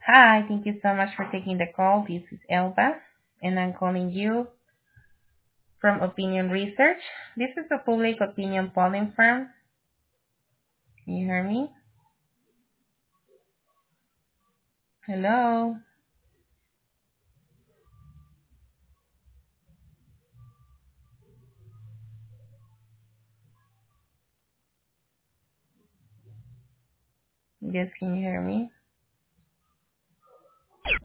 Hi, thank you so much for taking the call. This is Elba, and I'm calling you from Opinion Research. This is a public opinion polling firm. Can you hear me? Hello? Yes, can you hear me?